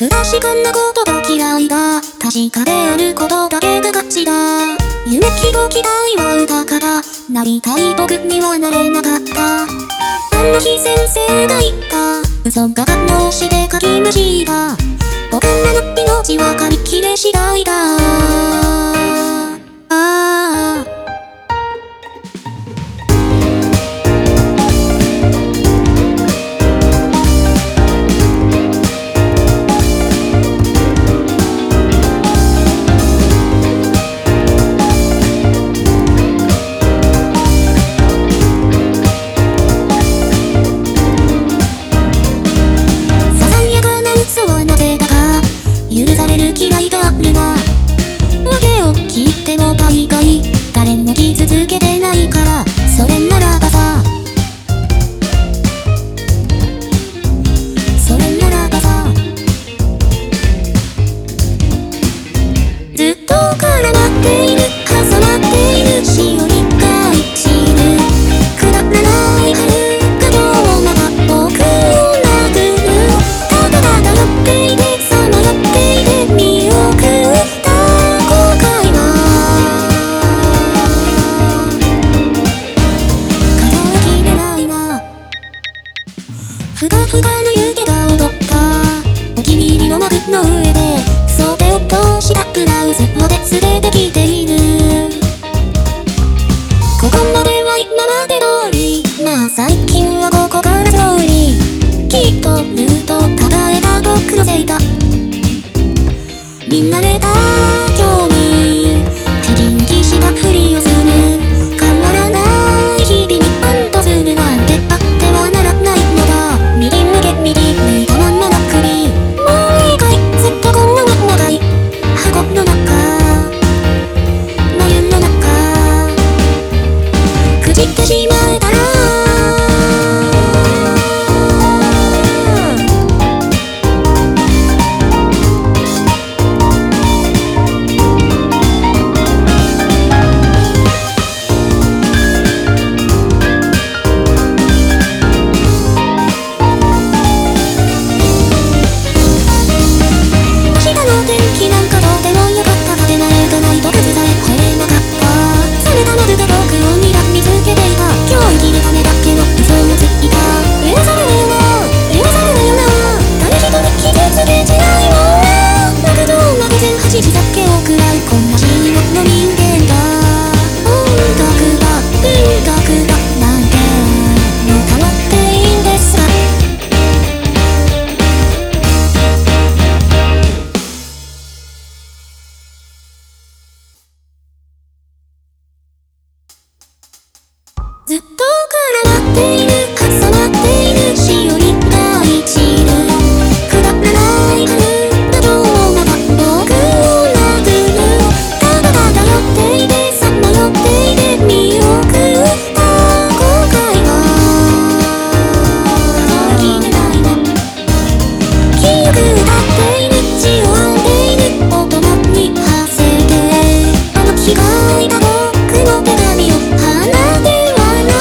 不確かなことが嫌いだ。確かであることだけが価値だ。夢希望期待は歌から、なりたい僕にはなれなかった。あの日先生が言った、嘘が可能して書きました。僕らの命は紙切れ次第だ。許される嫌いがあるが、訳を聞いても大概誰も傷つけてないから、それならばさ、それならばさ、ずっと絡まっている、挟まっているしおりが一る、くだらない春が今日また僕を殴る。ただただ寄っていてさまよってふかふかの湯気が踊った。お気に入りのマグの上で袖を通したブラウスまで全て着ている。ここまでは今まで通り、まあ最近はここからストーリー。きっとルートたえた僕のせいだ。見慣れた興味手引きしたふりをする。変わらない日々にパンとするなんてあってはならないのだ。右向け右向いたまんまの首、もう一回ずっとこんな長い箱の中、眉の中くじってしまえたらずっと絡まっている、挟まっているしおりが一る、くだらない春が今日また僕を殴る。ただただ寄っていてさまよっていて見送った後悔が数えきれないの。記憶歌っている、血を浴んでいる、大人に馳せてあの日がいた僕の手紙を離れて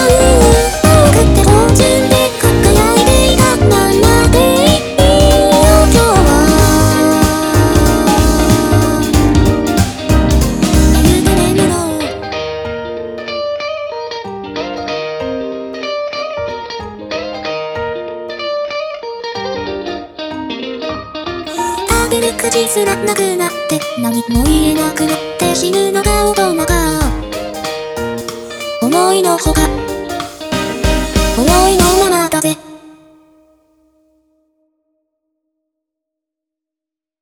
口すらなくなって何も言えなくなって死ぬのが大人か。思いのほか